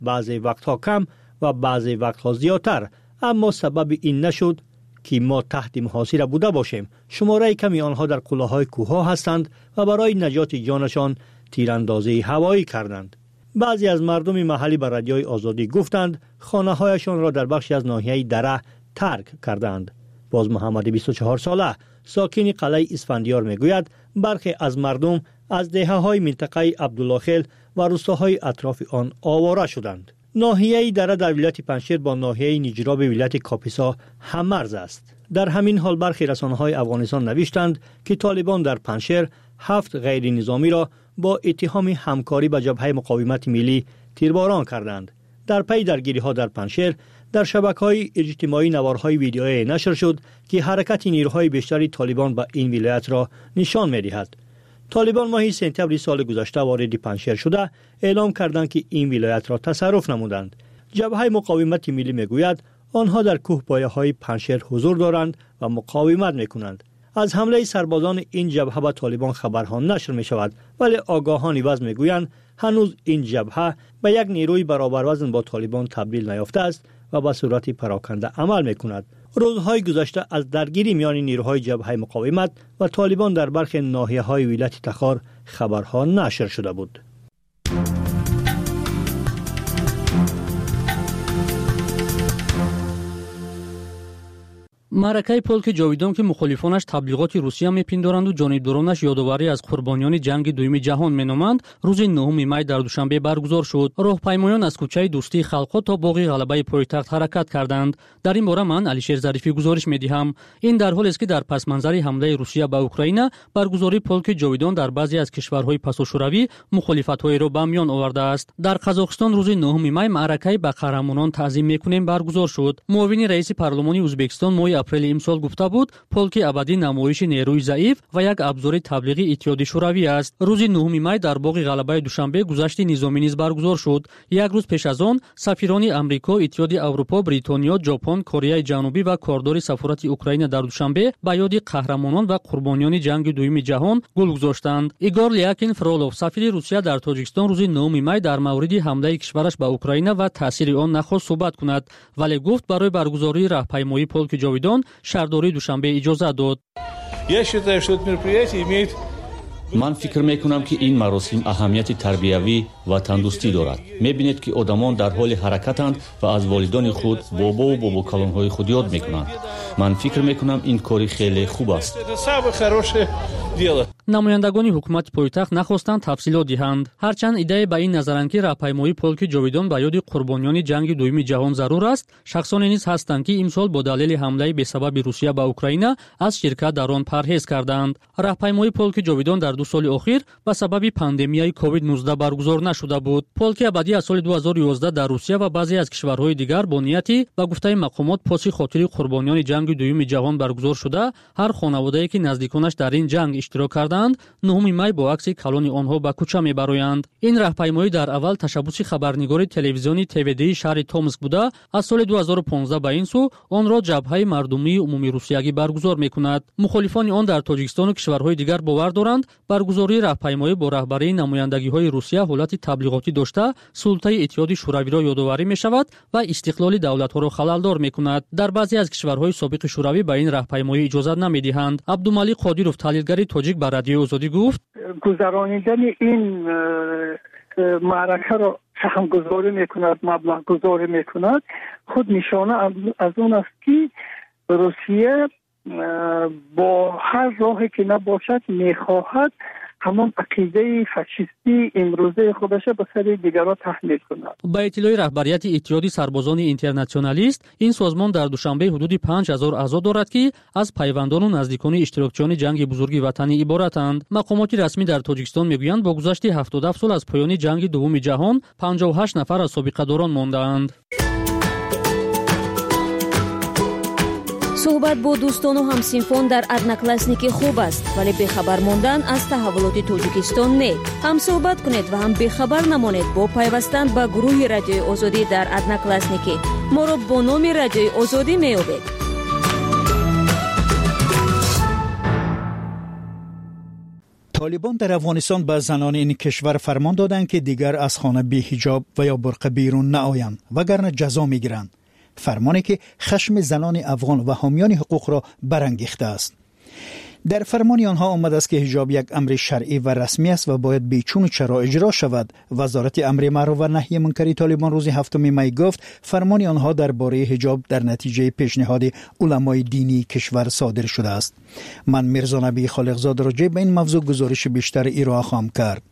بعضی وقتها کم و بعضی وقتها زیادتر، اما سبب این نشد که ما تحت محاصره بوده باشیم. شماره کمی آنها در قله‌های کوه‌ها هستند و برای نجات جانشان تیراندازی هوایی کردند. بعضی از مردم محلی به رادیوی آزادی گفتند خانه‌هایشان را در بخشی از ناحیه دره ترک کردند. باز محمد 24 ساله ساکن قلعه اسفندیار میگوید برخی از مردم از دهه‌های منطقه عبدالله خیل و روستاهای اطراف آن آواره شدند. ناحیه دره در ولایت پنجشیر با ناحیه نیجراب ولایت کاپیسا هم‌مرز است. در همین حال برخی رسانه‌های افغانستان نوشتند که طالبان در پنجشیر 7 غیر نظامی را با اتهام همکاری با جبهه مقاومت ملی تیرباران کردند. در پی درگیری‌ها در پنجشیر در شبکه‌های اجتماعی نوارهای ویدیویی نشر شد که حرکت نیروهای بیشتری طالبان به این ولایت را نشان می‌دهد. طالبان ماه سپتامبر سال گذشته وارد پنجشیر شده اعلام کردند که این ولایت را تصرف نمودند. جبهه مقاومت ملی میگوید آنها در کوهپایه‌های پنجشیر حضور دارند و مقاومت میکنند. از حمله سربازان این جبهه به طالبان خبرها نشر می شود، ولی آگاهان عوض میگویند هنوز این جبهه به یک نیروی برابر وزن با طالبان تبدیل نیافته است و به صورت پراکنده عمل میکند. روزهای گذشته از درگیری میان نیروهای جبهه مقاومت و طالبان در برخی ناحیه‌های ولایت تخار خبرها نشر شده بود. معرکه پولک جاویدان که مخالفانش تبلیغات روسیه میپندارند و جانبدارانش یادآوری از قربانیان جنگ دوم جهان مینامند، روز 9 می در دوشنبه برگزار شد. راهپیمایان از کوچه دوستی خلق‌ها تا باغ غلبه پایتخت حرکت کردند. در این باره من علیشیر ظریفی گزارش میدهم. این در حالی است که در پس منظر حمله روسیه به اوکراین برگزاری پولک جاویدان در بعضی از کشورهای پساشوروی مخالفت‌های را به میان آورده است. در قزاقستان روز 9 می معرکه به قهرمانان تعظیم میکنیم برگزار شد. معاون رئیس پارلمان ازبکستان ماه اپریل امسال گفته بود پولک ابدی نمایش نیروی ضعیف و یک ابزار تبلیغی اتحاد شوروی است. روز 9 می در باغ غلبه دوشنبه گذشت نظامی نیز برگزار شد. یک روز پیش از آن سفیران امریکا، اتحاد اروپا، بریتانیا، ژاپن، کره جنوبی و کاردار سفارت اوکراین در دوشنبه به یاد قهرمانان و قربانیان جنگ دوم جهان گل گذاشتند. ایگور لیاکین فرولوف سفیر روسیه در تاجیکستان روز 9 می در مورد حمله کشورش به اوکراین و تاثیر آن نخواست صحبت کند، ولی گفت برای برگزاری راهپیمایی پولک جاویدان شهرداری دوشنبه اجازه داد. من فکر میکنم که این مراسم اهمیت تربیوی و تندرستی دارد. میبینید که آدمان در حال حرکتند و از والدان خود بابا و بابا کلانهای خود یاد میکنند. من فکر میکنم این کاری خیلی خوب است. نمایندگان حکومت پایتخت نخواستند تفصیلات دهند، هرچند ایده به این نظرند که راهپیمایی پولک جاویدان به یاد قربانیان جنگ دوم جهان ضرور است. شخصانی نیز هستند که امسال با دلیل حمله به سبب روسیه به اوکراین از شرکت در آن پرهیز کردند. راهپیمایی پولک جاویدان در 2 سال اخیر به سبب پاندمیای کووید 19 برگزار نشده بود. پولک ابدی از سال 2011 در روسیه و بعضی از کشورهای دیگر با نیتی به گفته مقامات پاس خاطر قربانیان جنگ دوم جهان برگزار شده. هر خانواده‌ای که نزدیکانش در این جنگ اشتراک کردند 9 می با عکس کلان آنها به کوچه میبرویند. این راهپیمایی در اول تشبث خبرنگاری تلویزیونی TVD شهر تومسک بوده. از سال 2015 به این سو آن را جبهه مردمی عمومی روسیه برگزار میکند. مخالفان آن در تاجیکستان و کشورهای دیگر باور دارند برگزاری راهپیمایی با رهبری نمایندگی‌های روسیه حالت تبلیغاتی داشته سلطه اتحاد شوروی را یادآوری می‌شود و استقلال دولت‌ها را خلل‌دار می‌کند. در بعضی از کشورهای سابق شوروی به این راهپیمایی اجازه نمی‌دهند. عبدالملیک قادیروف تحلیلگر تاجیک به رادیو آزادی گفت گذراندن این معرکه را سهم گذاری می‌کند، مبلغ گذاری می‌کند، خود نشانه از اون است که روسیه با هر راهی که نباشد می‌خواهد همان عقیده فاشیستی امروزه خودش به سر دیگران تحمیل کند. با اطلاع رهبریت اتحاد سربازان اینترنشنالیست، این سازمان در دوشنبه حدود 5000 اعضا دارد که از پیوندان و نزدیکان اشتراکچیان جنگ بزرگ وطنی عبارتند. مقامات رسمی در تاجیکستان میگویند با گذشت 77 سال از پایان جنگ دوم جهان 58 نفر از سابقه داران مانده‌اند. صحبت با دوستان و همسینفان در ادناکلاسنیکی خوب است، ولی بخبر ماندن از تحولات تاجیکستان نه. هم صحبت کنید و هم بخبر نمانید با پیوستن به گروه رادیوی آزادی در ادناکلاسنیکی. ما را با نام رادیوی آزادی میابید. طالبان در افغانستان به زنان این کشور فرمان دادند که دیگر از خانه بی حجاب و یا برقع بیرون نآیند وگرنه جزا میگیرند. فرمانی که خشم زنان افغان و حامیان حقوق را برانگیخته است. در فرمان آنها آمده است که حجاب یک امر شرعی و رسمی است و باید بیچون و چرا اجرا شود. وزارت امر معروف و نهی منکر طالبان روز 7 می گفت فرمان آنها درباره حجاب در نتیجه پیشنهاد علمای دینی کشور صادر شده است. من میرزا نبی خالقزاد راجع به این موضوع گزارش بیشتر ارائه خواهم کرد.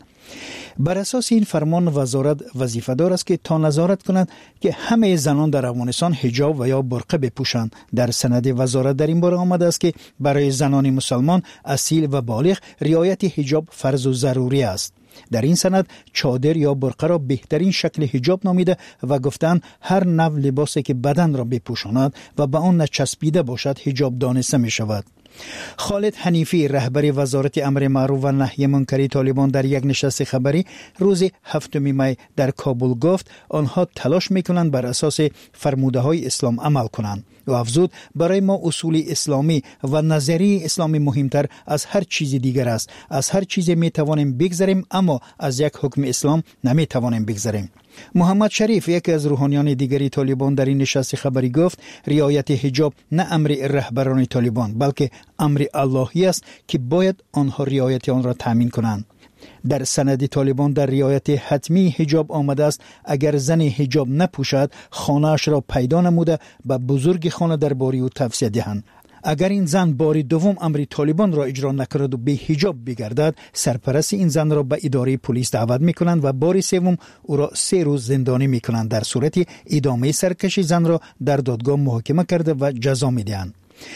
بر اساس این فرمان وزارت وظیفه دار است که تا نظارت کند که همه زنان در افغانستان حجاب و یا برقع بپوشند. در سند وزارت در این باره آمده است که برای زنان مسلمان اصیل و بالغ رعایت حجاب فرض و ضروری است. در این سند چادر یا برقع را بهترین شکل حجاب نامیده و گفتند هر نوع لباسی که بدن را بپوشاند و به آن نچسبیده باشد حجاب دانسته می شود. خالد حنیفی رهبر وزارت امر معروف و نهی منکر طالبان در یک نشست خبری روز 7 می در کابل گفت آنها تلاش میکنند بر اساس فرموده های اسلام عمل کنند و افزود برای ما اصول اسلامی و نظریه اسلامی مهمتر از هر چیز دیگر است. از هر چیز می توانیم بگذریم اما از یک حکم اسلام نمی توانیم بگذریم. محمد شریف یکی از روحانیان دیگری طالبان در این نشست خبری گفت رعایت حجاب نه امر رهبران طالبان بلکه امر الهی است که باید آنها رعایت آن را تامین کنند. در سند طالبان در رعایت حتمی حجاب آمده است اگر زن حجاب نپوشد خانه‌اش را پیدا نموده به بزرگ خانه درباره او توصیه دهند. اگر این زن بار دوم امر طالبان را اجرا نکند و به حجاب بگردد سرپرست این زن را به اداره پلیس دعوت میکنند و بار سوم او را 3 روز زندانی میکنند. در صورت ادامه سرکشی زن را در دادگاه محاکمه کرده و جزا میدهند.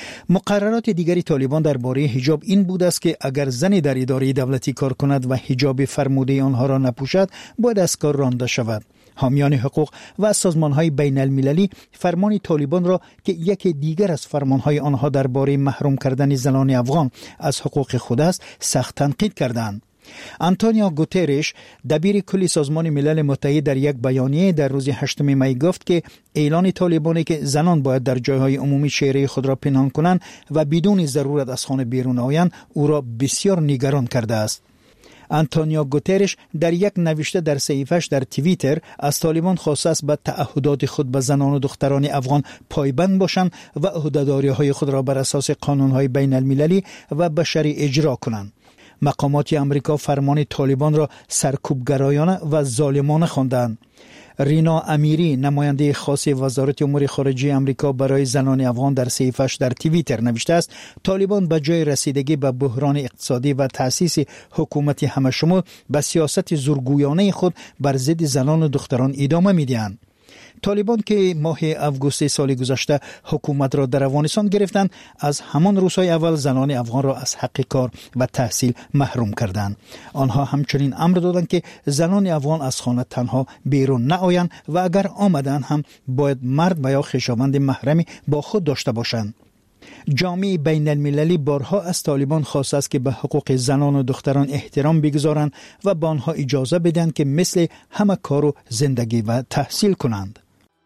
مقررات دیگری طالبان درباره حجاب این بود است که اگر زنی در اداره دولتی کار کند و حجاب فرموده آنها را نپوشد باید از کار رانده شود. حامیان حقوق و سازمان‌های بین المللی فرمان طالبان را که یکی دیگر از فرمان‌های آنها درباره محروم کردن زنان افغان از حقوق خود است سخت تنقید کردند. آنتونیو گوترش دبیر کلی سازمان ملل متحد در یک بیانیه در روز 8 می گفت که اعلان طالبانی که زنان باید در جایهای عمومی چهره خود را پنهان کنند و بدون ضرورت از خانه بیرون آیند او را بسیار نگران کرده است. آنتونیو گوترش در یک نوشته در صحیفه‌اش در توییتر از طالبان خواسته است به تعهدات خود به زنان و دختران افغان پایبند باشند و عهده‌داری‌های خود را بر اساس قانون‌های بین المللی و بشری اجرا کنند. مقامات امریکا فرمان طالبان را سرکوبگرایانه و ظالمانه خواندند. رینا امیری نماینده خاص وزارت امور خارجه امریکا برای زنان افغان در صحیفه‌اش در توییتر نوشته است طالبان به جای رسیدگی به بحران اقتصادی و تأسیس حکومت همه‌شمول به سیاست زورگویانه خود بر ضد زنان و دختران ادامه می‌دهند. طالبان که ماه اوگوست سال گذشته حکومت را در افغانستان گرفتند از همان روزهای اول زنان افغان را از حق کار و تحصیل محروم کردند. آنها همچنین امر دادند که زنان افغان از خانه تنها بیرون نآیند و اگر آمدند هم باید مرد و یا خویشاوند محرمی با خود داشته باشند. جامعه بین المللی بارها از طالبان خواسته است که به حقوق زنان و دختران احترام بگذارند و به آنها اجازه بدهند که مثل همه کار و زندگی و تحصیل کنند.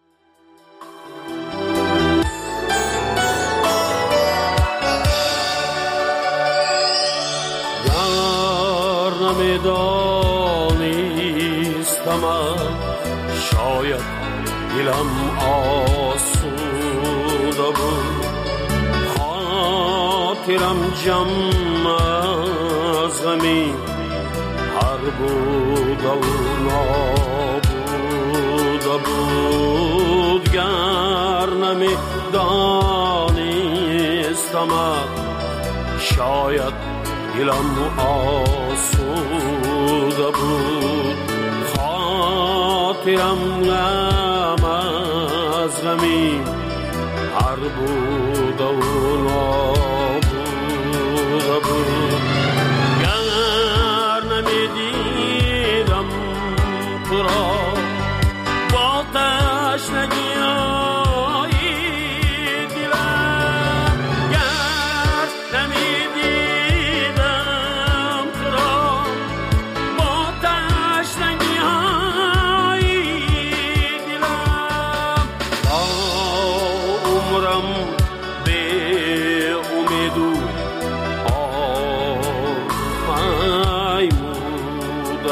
نمیدانستم شاید دلم آسوده بود خاطرم جمع از غمی هر بوده و نابوده بود گر نمیدانستم شاید دلم آسوده بود خاطرم غم از غمی هر بوده و نابوده بود گر نمیدیدم تو را با تشنگی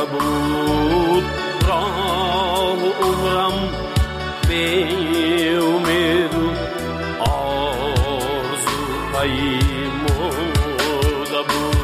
بود راه عمرم به امید آرزو پیموده بود.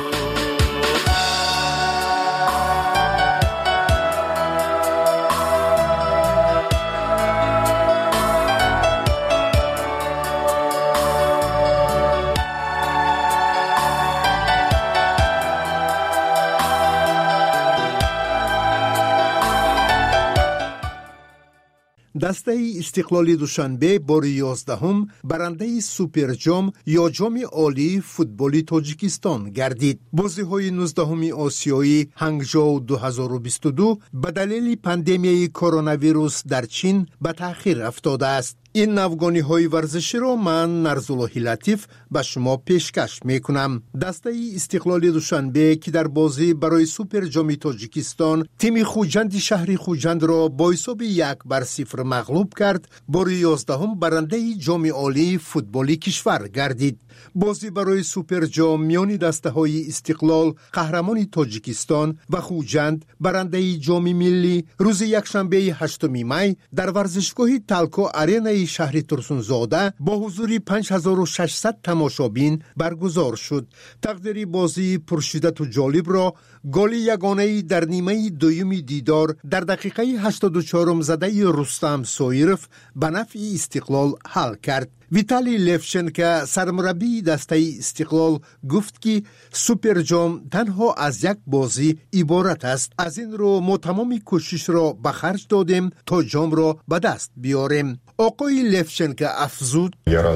دسته استقلال دوشنبه بار 11 برنده سوپر جام یا جام عالی فوتبالی تاجیکستان گردید. بازی‌های 19 آسیایی هنگجو 2022 به دلیل پاندمیای کرونا ویروس در چین به تأخیر افتاده است. این نوگانی‌های ورزشی را من نرزالله لطیف به شما پیشکش میکنم. دسته استقلال دوشنبه که در بازی برای سوپر جام تاجیکستان تیم خوجند شهر خوجند را با حساب 1-0 مغلوب کرد، بار 11 برنده جام عالی فوتبالی کشور گردید. بازی برای سوپر جام میان دسته‌های استقلال قهرمان تاجیکستان و خوجند برنده جام ملی روز یکشنبه 8 می در ورزشگاه تالکو آرنا شهر ترسونزاده با حضور 5600 تماشابین برگزار شد. تقدیر بازی پرشدت و جالب را گل یگانه‌ای در نیمه دوم دیدار در دقیقه 84 زده رستم سویرف به نفع استقلال حل کرد. ویتالی لفشنکو سرمربی دسته استقلال گفت که سوپر جام تنها از یک بازی عبارت است. از این رو ما تمام کوشش را به خرج دادیم تا جام را به دست بیاریم. آقای لفشنکو افزود: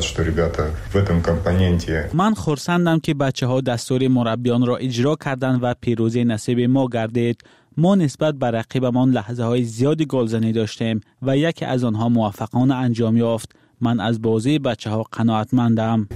من خرسندم که بچه‌ها دستور مربیان را اجرا کردند و پیروزی نصیب ما گردید. ما نسبت به رقیبمان لحظه‌های زیادی گلزنی داشتیم و یکی از آنها موفقانه انجام یافت. من از بازی بچه‌ها قناعتمندم.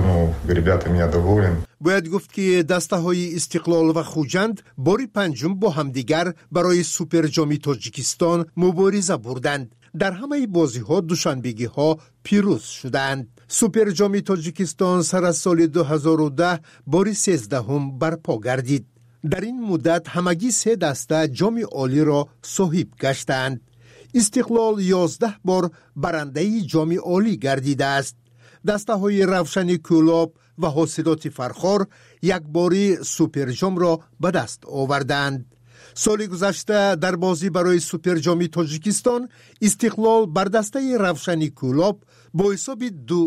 باید گفت که دسته‌های استقلال و خوجند باری پنجم با همدیگر برای سوپر جام تاجیکستان مبارزه بردند. در همه بازی‌ها دوشنبگی‌ها پیروز شدند. سوپر جام تاجیکستان سر از سال 2010 باری 13 برپا گردید. در این مدت همگی 3 دسته جام عالی را صاحب گشتند. استقلال 11 بار برنده جام عالی گردیده است. دسته‌های روشن کولاب و حاصلات فرخار یک باری سوپر جام را به دست آوردند. سال گذشته در بازی برای سوپر جام تاجیکستان استقلال بر دسته روشن کولاب با حساب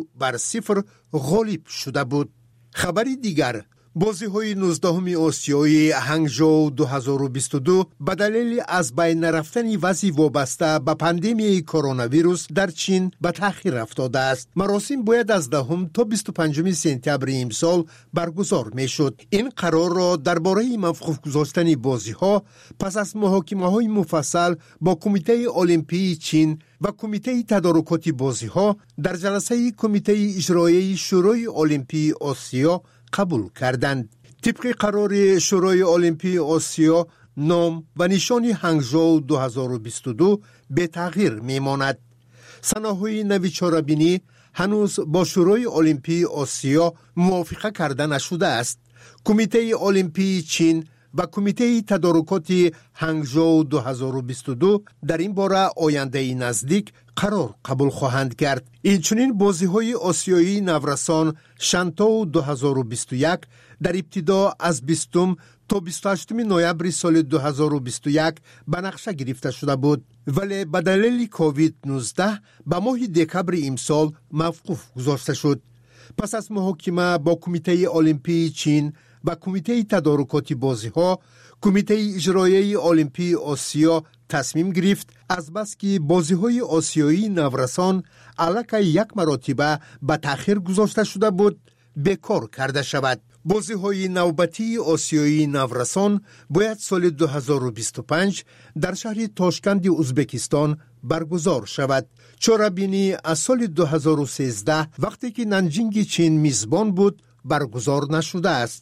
2-0 غالب شده بود. خبری دیگر: بازی‌های 19 آسیایی هنگجو 2022 به دلیل از بین رفتن وضع وابسته به پاندمیای کرونا ویروس در چین به تأخیر افتاده است. مراسم باید از 10 تا 25 سپتامبر امسال برگزار می‌شد. این قرار را درباره موقوف گذاشتن بازی‌ها پس از محاکمه‌های مفصل با کمیته المپی چین و کمیته تدارکات بازی‌ها در جلسه کمیته اجرایی شورای المپی آسیا قبول کردند. طبق قرار شورای المپی آسیا نام و نشان هنگجو 2022 به تغییر میماند. سناهای نوی چاره‌بینی هنوز با شورای المپی آسیا موافقه کرده نشده است. کمیته المپی چین و کمیته تدارکات هنگجو 2022 در این باره آینده نزدیک قرار قبول خواهند کرد. اینچنین بازی‌های آسیایی نورسان شانتو 2021 در ابتدا از 20 تا 28 نوامبر سال 2021 به نقشه گرفته شده بود، ولی به دلیل کووید 19 به ماه دکمبر امسال موقوف گذاشته شد. پس از محاکمه با کمیته المپی چین و کمیته تدارکات بازی‌ها، کمیته اجرایی المپی آسیا تصمیم گرفت از بس که بازی‌های آسیایی نورسان علاقه یک مرتبه به تأخیر گذاشته شده بود بکار کرده شود. بازی‌های نوبتی آسیایی نورسان باید سال 2025 در شهر تاشکند ازبکستان برگزار شود. چاره‌بینی از سال 2013 وقتی که نانجینگ چین میزبان بود برگزار نشده است.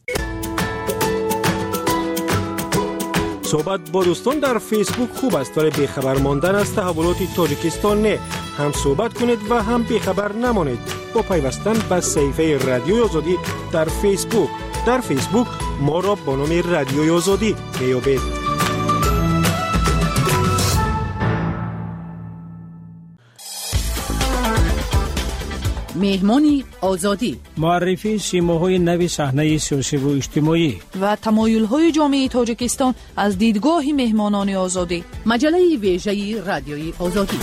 صحبت با دوستان در فیسبوک خوب است، ولی بیخبر ماندن از تحولات تاجیکستان نه. هم صحبت کنید و هم بیخبر نمانید با پیوستن به صفحه رادیوی آزادی در فیسبوک. در فیسبوک ما را با نام رادیوی آزادی میابید. مهمان آزادی، معرفی سیماهای نو صحنه سیاسی و اجتماعی و تمایل‌های جامعه تاجیکستان از دیدگاه مهمانان آزادی. مجله ویژه رادیوی آزادی.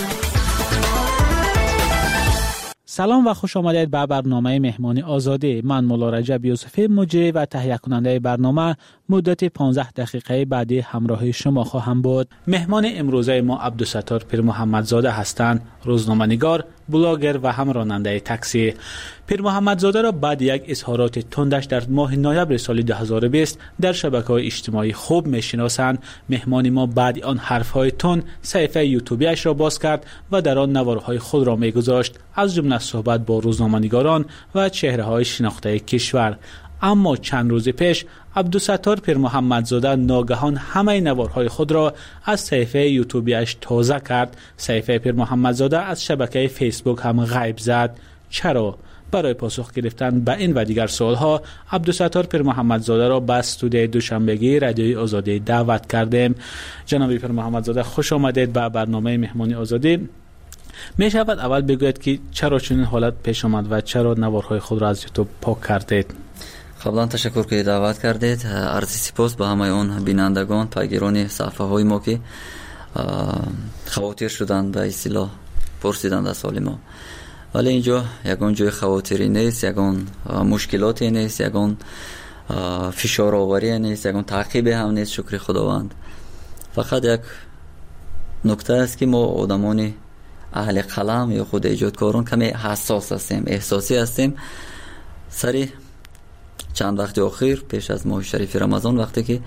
سلام و خوش آمدید به برنامه مهمانی آزادی. من مولا رجب یوسفی مجری و تهیه کننده برنامه مدت 15 دقیقه بعدی همراه شما خواهم بود. مهمان امروزه ما عبدالستار پیر محمدزاده هستند، روزنامه‌نگار، بلاگر و هم راننده تاکسی. پیر محمدزاده را بعد یک اظهارات تندش در ماه نوامبر سال 2020 در شبکه‌های اجتماعی خوب می‌شناسند. مهمان ما بعد آن حرف‌های تند صفحه یوتیوبیش را باز کرد و در آن نوارهای خود را می‌گذاشت، از جمله صحبت با روزنامه‌نگاران و چهره‌های شناخته کشور. اما چند روز پیش عبدالستار پیر محمدزاده ناگهان همه نوارهای خود را از صفحه یوتیوبیش تازه کرد. صفحه پیر محمدزاده از شبکه فیسبوک هم غیب زد. چرا؟ برای پاسخ گرفتن به این و دیگر سوالها عبدالستار پیر محمدزاده را به استودیوی دوشنبگی رادیوی آزادی دعوت کردیم. جناب پیر محمدزاده خوش آمدید به برنامه مهمانی آزادی. می شود اول بگویید که چرا چنین حالت پیش آمد و چرا نوارهای خود را از یوتیوب پاک کردید؟ قبلا تشکر که دعوت کردید. عرض سپاس به همه اون بینندگان، پیگیران صفحه های ما که خواطر شدند به اصطلاح پرسیدند از سال ما. ولی اینجا یگان جای خواطری نیست، یگان مشکلاتی نیست، یگان فشار آوری نیست، یگان تعقیب هم نیست، شکر خداوند. فقط یک نکته است که ما آدمان اهل قلم یا خود ایجادکاران کمی حساس هستیم، احساسی هستیم. سری چند وقت اخیر پیش از ماه شریف رمضان وقتی که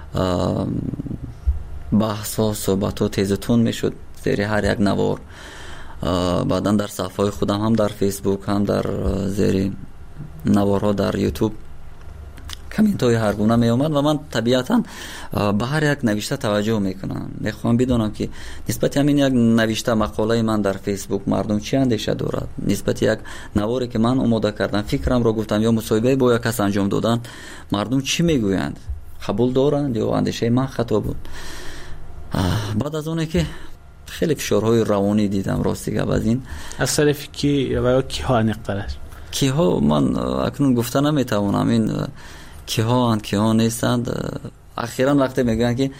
بحث ها صحبت ها تیزتون می شد زیر هر یک نوار، بعدا در صفحه خودم هم در فیسبوک هم در زیر نوارها در یوتیوب کامنت های هر گونه می آمد و من طبیعتا به هر یک نوشته توجه میکنم. میخوام بدونم که نسبت همین یک نوشته مقاله من در فیسبوک مردم چی اندیشه دارد، نسبت یک نواری که من آماده کردم، فکرم را گفتم یا مصاحبه با یک کس انجام دادن، مردم چی میگویند، قبول دارند یا اندیشه من خطا بود. بعد از اونه که خیلی فشارهای روانی دیدم راستی از این از طرف کی و کی ها نقدرش کی ها من اکنون گفته نمیتوانم این کی ها نیستند. اخیراً وقتی میگن که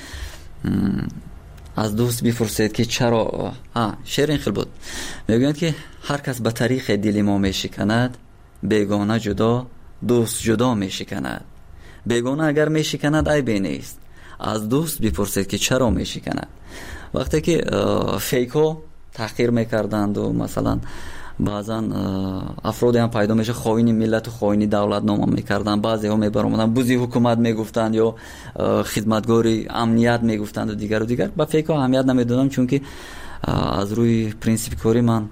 از دوست بپرسید که چرا شعر این خیلی بود، میگن که هر کس به طریق دل ما میشکند، بیگانه جدا دوست جدا میشکند. بیگانه اگر میشکند عیبی نیست، از دوست بپرسید که چرا میشکند. وقتی که فیکو تحقیر میکردند و مثلا بعضا افرادی هم پیدا میشه خائن ملت و خائن دولت نام میکردن، بعضی ها میبرامدن بوزی حکومت میگفتند یا خدمتگاری امنیت میگفتند و دیگر با فیکو اهمیت نمیدادم، چون که از روی پرینسیپ کاری من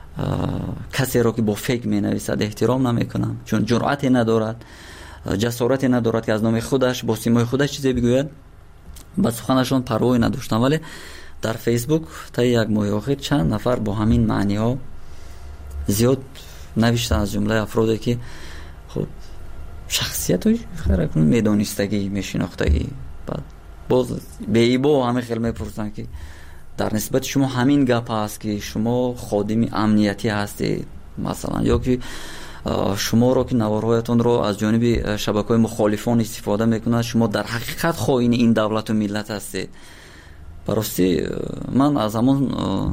کسی را که با فیک مینویسد احترام نمیکنم، چون جرأتی ندارد، جسارتی ندارد که از نام خودش با سیمای خودش چیزی بگوید. با سخنشون پروایی نداشتم. ولی در فیسبوک تا یک ماه اخیر چند نفر با همین معنی ها زیاد نوشتن، از جمله افرادی که خب شخصیت های خیلی میدانستگی میشناختگی، بعد باز به ایبا همه خیلی میپرسن که در نسبت شما همین گپ هست که شما خادم امنیتی هستید مثلا، یا که شما رو که نوارهایتون رو از جانب شبکه‌های مخالفان استفاده میکنند، شما در حقیقت خائن این دولت و ملت هستید. براستی من از همون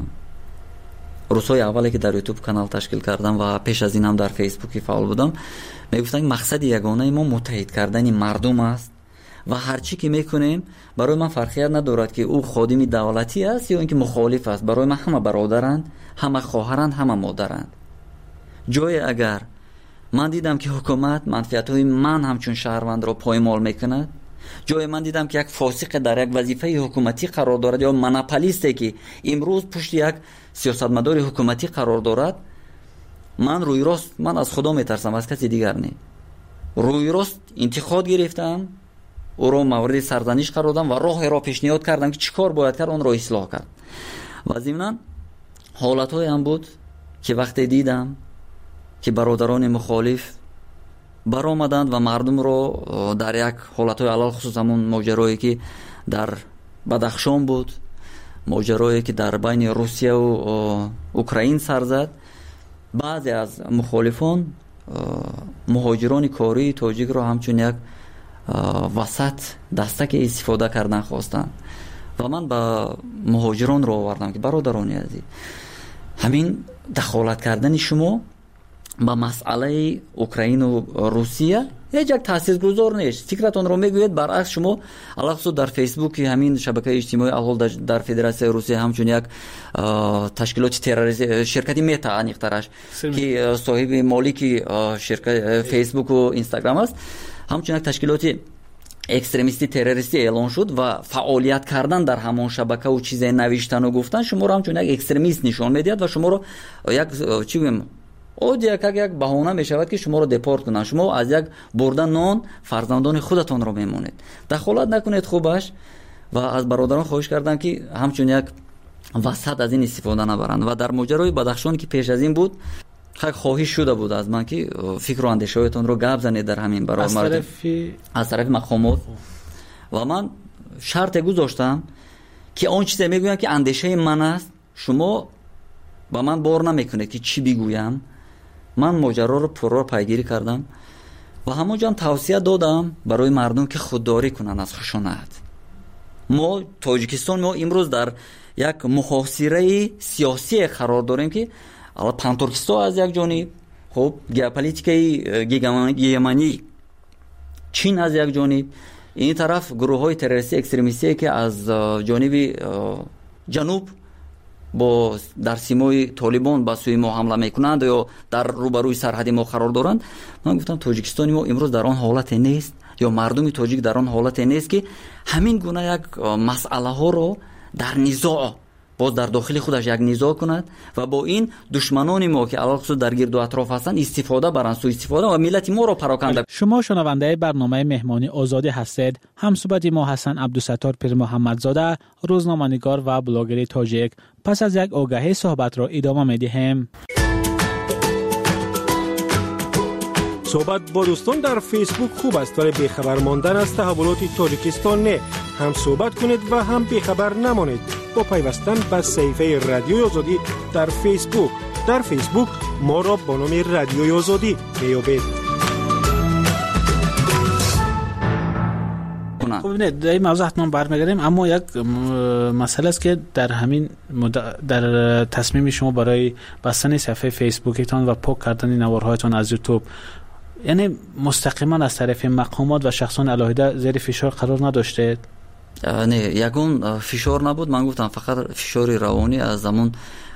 روزهای اولی که در یوتیوب کانال تشکیل کردم و پیش از این هم در فیسبوک فعال بودم، میگفتن مقصد یگانه ما متحد کردن مردم است و هر چی که میکنیم برای من فرقیت ندارد که او خادم دولتی است یا اینکه مخالف است. برای من همه برادرند، همه خواهرند، همه مادرند. جای اگر من دیدم که حکومت منفعت‌های من همچون شهروند را پایمال میکند، جای من دیدم که یک فاسق در یک وظیفه حکومتی قرار دارد یا مناپولیستی که امروز پشت یک سیاستمدار حکومتی قرار دارد، من روی راست من از خدا میترسم، از کسی دیگر نه. روی راست انتقاد گرفتم، او را مورد سرزنش قرار دادم و راه را پیشنهاد کردم که چیکار باید کرد، اون را اصلاح کرد. و ضمن حالت‌های هم بود که وقتی دیدم که برادران مخالف برآمدند و مردم رو در یک حالت‌های علل خصوص همون ماجرایی که در بدخشان بود، ماجرایی که در بین روسیه و اوکراین سر زد، بعضی از مخالفان مهاجران کاری تاجیک را همچون یک وسط دستک استفاده کردن خواستن و من با مهاجران را آوردم که برادران عزیز، همین دخالت کردن شما با مسئله اوکراین و روسیه هیچ یک تاثیرگذار نیست. فکرتون رو میگوید برعکس شما علاوه در فیسبوک همین شبکه اجتماعی الحال در فدراسیون روسیه همچون یک تشکیلات تروریستی شرکتی متا انیخترش که صاحب مالکی شرکت فیسبوک و اینستاگرام است، همچون یک تشکیلات اکستریمیستی تروریستی اعلان شد و فعالیت کردن در همان شبکه و چیزای نوشتن و گفتن شما رو همچون یک اکستریمیست نشان میدید و شما رو یک چی بگم یک بهانه میشود که شما رو دپورت کنن. شما از یک بردن نان فرزندان خودتون رو میمونید. دخالت نکنید خوبش و از برادران خواهش کردم که همچون یک وسط از این استفاده نبرند. و در ماجرای بدخشان که پیش از این بود خواهش شده بود از من که فکر و اندیشه‌هایتون رو گپ زنید در همین برابر از طرف مقامات و من شرط گذاشتم که اون چیزی میگویم که اندیشه من است شما با من بار نمیکنه که چی بگویم. من ماجرا رو پرو پیگیری کردم و همونجا توصیه دادم برای مردم که خودداری کنن از خشونت. ما تاجیکستان ما امروز در یک محاصره سیاسی قرار داریم که پانتورکستان از یک جانب، خب ژئوپلیتیکای گیگمانی چین از یک جانب، این طرف گروه های تروریستی اکستریمیستی که از جانب جنوب با در سیمای طالبان با سوی ما حمله میکنند یا در روبروی سرحد ما قرار دارند. من گفتم تاجیکستان ما امروز در آن حالت نیست یا مردم تاجیک در آن حالت نیست که همین گونه یک مسئله ها رو در نزاع باز در داخل خودش یک نزاع کند و با این دشمنان ما که علاوه در گرد و اطراف هستند استفاده برند، سوء استفاده و ملت ما را پراکنده. شما شنونده برنامه مهمانی آزادی هستید. همصحبت ما حسن عبدالستار پیر محمدزاده، روزنامه‌نگار و بلاگر تاجیک. پس از یک آگهی صحبت را ادامه می‌دهیم. صحبت با دوستان در فیسبوک خوب است ولی بیخبر ماندن از تحولات تاجیکستان نه. هم صحبت کنید و هم بیخبر نمانید با پیوستن به صفحه رادیوی آزادی در فیسبوک. در فیسبوک ما را با نام رادیوی آزادی میابید. خب نه در موضوع حتما برمیگردیم، اما یک مسئله است که در همین در تصمیم شما برای بستن صفحه فیسبوکتان و پاک کردن نوارهایتان از یوتیوب، یعنی مستقیما از طرف مقامات و شخصان علاهده زیر فشار قرار نداشته؟ نه، یگون فشار نبود. من گفتم فقط فشار روانی از زمان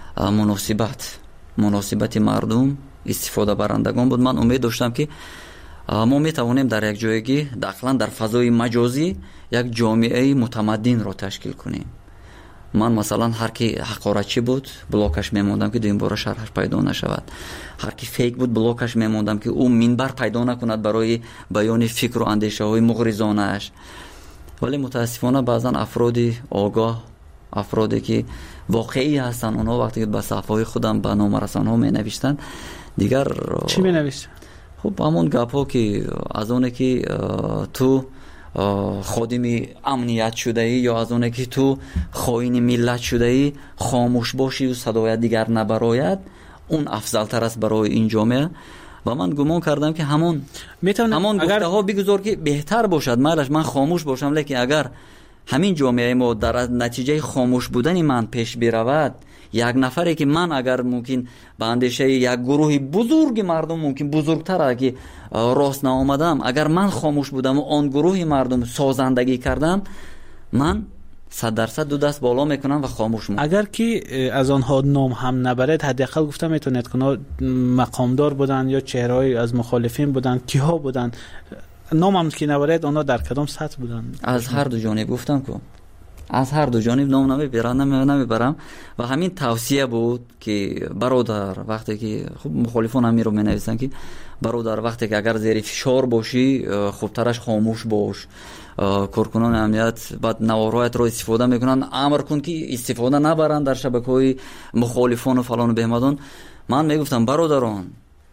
مناسبت مردم استفاده برندگان بود. من امید داشتم که ما میتوانیم در یک جایگی داخلا در فضای مجازی یک جامعه متمدن را تشکیل کنیم. من مثلا هر کی حقارتچی بود بلاکش میموندم که دویم بار شرحش پیدا نشود. هر کی فیک بود بلاکش میموندم که او منبر پیدا نکند برای بیان فکر و اندیشه های مغرضانه اش. ولی متاسفانه بعضا افرادی آگاه، افرادی که واقعی هستن، اونها وقتی که به صفحه خودم به نام رسانه‌ها می نوشتن دیگر چی می نوشتن؟ خب همون گپ‌ها که از اونه که تو خادم امنیت شده ای یا از اونه که تو خائن ملت شده ای خاموش باشی و صدای دیگر نبراید، اون افضل تر است برای این جامعه. و من گمان کردم که همون گفته ها بگذار که بهتر باشد، من خاموش باشم، لیکن اگر همین جامعه ما در نتیجه خاموش بودن من پیش برود، یک نفری که من اگر ممکن به اندیشه یک گروه بزرگ مردم ممکن بزرگتر که راست نآمدم، اگر من خاموش بودم و آن گروه مردم سازندگی کردم، من 100% دو دست بالا میکنم و خاموش میکنم. اگر که از آنها نام هم نبرد، حداقل گفتم میتونید که مقامدار بودن یا چهره‌ای از مخالفین بودن، کیها بودن، نام هم که نبرد آنها در کدام سطح بودن؟ از هر دو جانب گفتم که از هر دو جانب نام نمیبرم و همین توصیه بود که برادر وقتی که خب مخالفان هم رو مینویسن که برادر وقتی که اگر زیر فشار باشی خوبترش خاموش باش. کارکنان امنیت بعد نوارهایت رو استفاده میکنن، امر کن که استفاده نبرن در شبکه‌های مخالفان و فلان و بهمدان. من میگفتم برادران،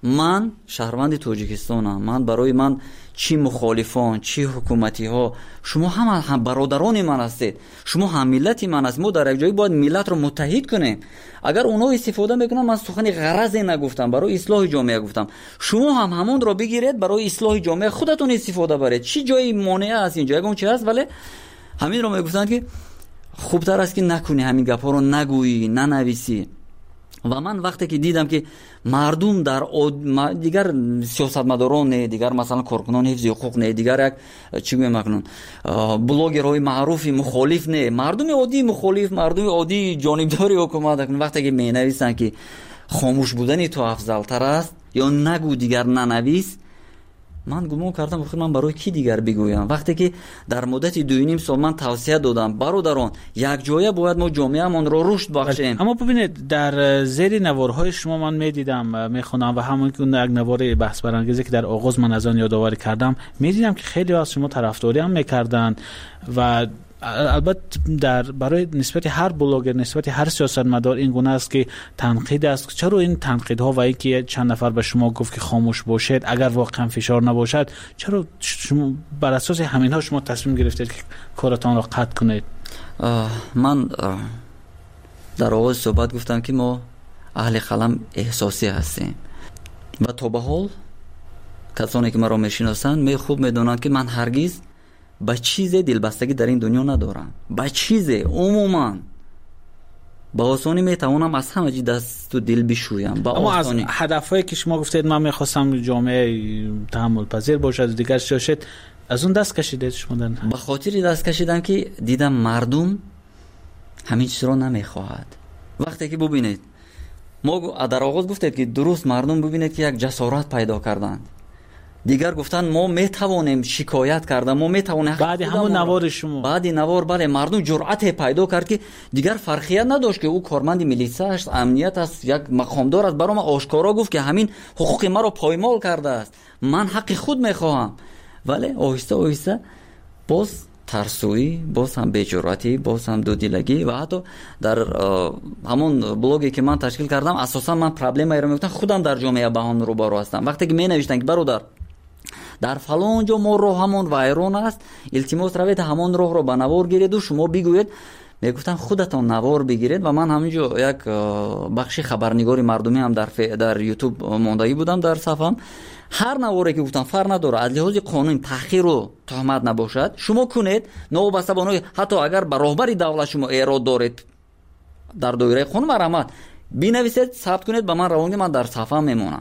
من شهروند تاجیکستانم. من برای من چی مخالفان چی حکومتی ها، شما هم برادران من هستید، شما هم ملتی من هستید. ما در یک جایی باید ملت رو متحد کنیم. اگر اونا استفاده میکنن، من سخن غرض نگفتم، برای اصلاح جامعه گفتم. شما هم همون رو بگیرید برای اصلاح جامعه خودتون استفاده برید. چی جایی مانع است اینجا؟ اون چی هست؟ ولی همین رو میگفتن که خوبتر است که نکنی، همین گپا رو نگویی، ننویسی. و من وقتی که دیدم که مردم در دیگر سیاستمداران نه، دیگر مثلا کارکنان حفظ حقوق نه، دیگر یک چی میگم بلاگرهای معروف مخالف نه، مردم عادی مخالف، مردم عادی جانبدار حکومت، وقتی که مینویسن که خاموش بودن تو افضل تر است یا نگو دیگر ننویس، من گمان کردم بخیر من برای کی دیگر بگویم؟ وقتی که در مدت 2.5 سال من توصیه دادم برادران یک جایه باید ما جامعه‌مان رو رشد بخشیم. اما ببینید در زیر نوارهای شما من میدیدم میخونم و همون که یک نوار بحث برانگیزی که در آغاز من از آن یادآوری کردم، میدیدم که خیلی از شما طرفداری هم میکردن و البته برای نسبت هر بلاگر، نسبت هر سیاستمدار این گونه است که تنقید است. چرا این تنقیدها و اینکه چند نفر به شما گفت که خاموش باشید اگر واقعا فشار نباشد، چرا شما بر اساس همینها شما تصمیم گرفتید که کارتان را قطع کنید؟ من در آغاز صحبت گفتم که ما اهل قلم احساسی هستیم و تا به حال کسانی که مرا میشناسند خوب میدونند که من هرگز به چیز دلبستگی در این دنیا ندارم. به چیز عموما با آسانی میتوانم از همه چیز دست و دل بشویم. اما از هدفهایی که شما گفتید من میخواستم جامعه تحمل پذیر باشد و دیگر شد، از اون دست کشیدید شما؟ به خاطر دست کشیدم که دیدم مردم همین چیز رو نمیخواهد. وقتی که ببینید ما در آغاز گفتید که درست مردم ببینید که یک جسارت پیدا کردند، دیگر گفتن ما میتوانیم شکایت کردن، ما میتوانیم. بعد همون نوار شما، بعد نوار بله مردم جرأت پیدا کرد که دیگر فرقیت نداشت که او کارمند میلیسا است، امنیت است، یک مقامدار است، برام آشکارا گفت که همین حقوق ما رو پایمال کرده است، من حق خود میخواهم. ولی آهسته آهسته باز ترسویی، باز هم بی‌جرأتی، باز هم دودیلگی و حتی در همون بلاگی که من تشکیل کردم اساسا من پرابلم رو میگفتم خودم در جامعه با هم روبرو هستم. وقتی که می نوشتن که برادر در فلان جا ما راه همون وایرون است، التماس روید همون راه رو به نوار گیرید و شما بگوید، میگفتن خودتان نوار بگیرید. و من همینجا یک بخش خبرنگاری مردمی هم در یوتیوب ماندگی بودم در صفحم. هر نواری که گفتم فرق نداره، از لحاظ قانون تحقیر و تهمت نباشد شما کنید، نوبسته بانوی حتی اگر به راهبری دولت شما ایراد دارید در دایره قانون مرامت بنویسید، ثبت کنید، به من روانید، من در صفحه میمونم.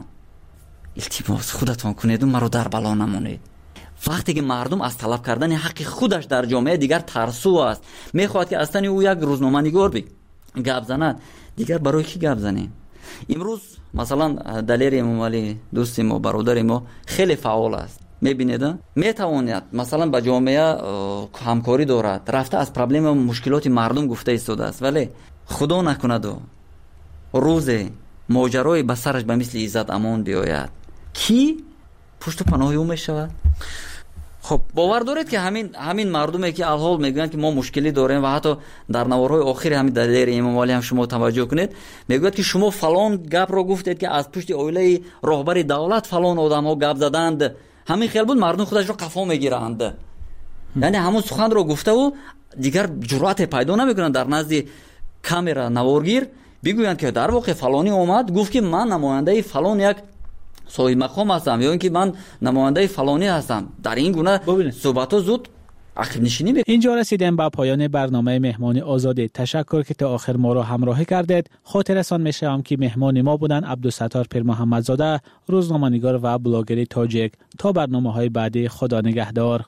التماس خودتون کنید و مرا در بلا نمونید. وقتی که مردم از طلب کردن حق خودش در جامعه دیگر ترسو است، میخواد که اصلا او یک روزنامه‌نگار گپ زند، دیگر برای کی گپ زنیم؟ امروز مثلا دلیر امام علی دوست ما، برادر ما خیلی فعال است، میبینید میتواند مثلا با جامعه همکاری دارد، رفته از پرابلم و مشکلات مردم گفته ایستاده است، ولی خدا نکند و روز ماجرای به سرش به مثل عزت امان بیاید، کی پشت و پناه او میشود؟ خب باور دارید که همین مردمی که الحال میگن که ما مشکلی داریم و حتی در نوارهای آخر همین دلیر امام علی هم شما توجه کنید، میگوید که شما فلان گپ رو گفتید که از پشت اویله راهبر دولت فلان آدم‌ها گپ زدند، همین خیال بود مردم خودش رو قفا میگیرند. یعنی همون سخن رو گفته و دیگر جرأت پیدا نمیکنن در نزد کامرا نوارگیر بگویند که در واقع فلانی اومد گفت که من نماینده فلان یک صاحب مقام هستم یا اینکه من نماینده فلانی هستم. در این گونه صحبت‌ها زود عقب نشینی میکنه. اینجا رسیدیم به پایان برنامه مهمان آزادی. تشکر که تا آخر ما را همراهی کردید. خاطرتان میشم که مهمان ما بودن عبدالستار پیر محمدزاده، روزنامه‌نگار و بلاگر تاجیک. تا برنامه‌های بعدی، خدا نگهدار.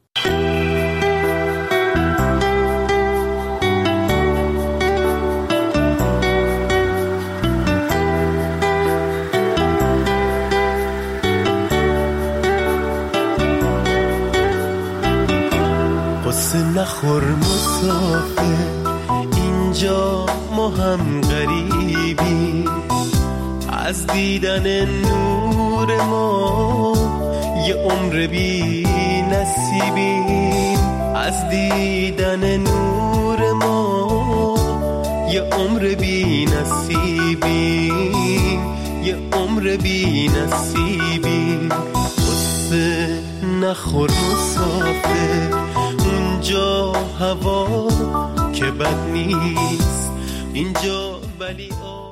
نخور مسافر، اینجا ما هم غریبی، از دیدن نور ما یه عمر بی نصیبیم، از دیدن نور ما یه عمر بی نصیبیم، یه عمر عمر بی نصیبی قصه نخور مسافر اونجا هوا که بد نیست اینجا ولی